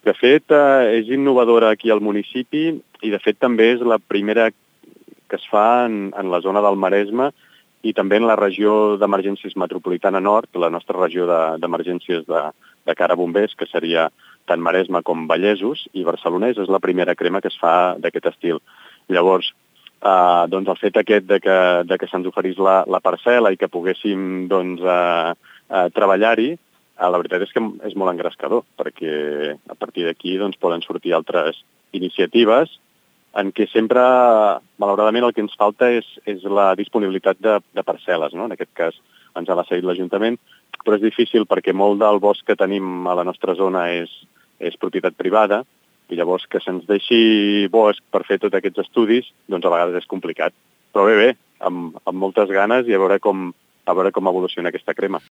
De fet, és innovadora aquí al municipi i, de fet, també és la primera que es fa en la zona del Maresme i també en la regió d'emergències metropolitana nord, la nostra regió d'emergències de cara a bombers, que seria tant Maresme com Vallesos i Barcelonès, és la primera crema que es fa d'aquest estil. Llavors, doncs el fet aquest de que se'ns oferís la parcel·la i que poguéssim treballar-hi, la veritat és que és molt engrescador, perquè a partir d'aquí poden sortir altres iniciatives en què sempre, malauradament, el que ens falta és la disponibilitat de parcel·les, no? En aquest cas ens ha cedit l'Ajuntament, però és difícil perquè molt del bosc que tenim a la nostra zona és propietat privada, i llavors que se'ns deixi bosc per fer tots aquests estudis, doncs a vegades és complicat. Però bé, amb moltes ganes i a veure com evoluciona aquesta crema.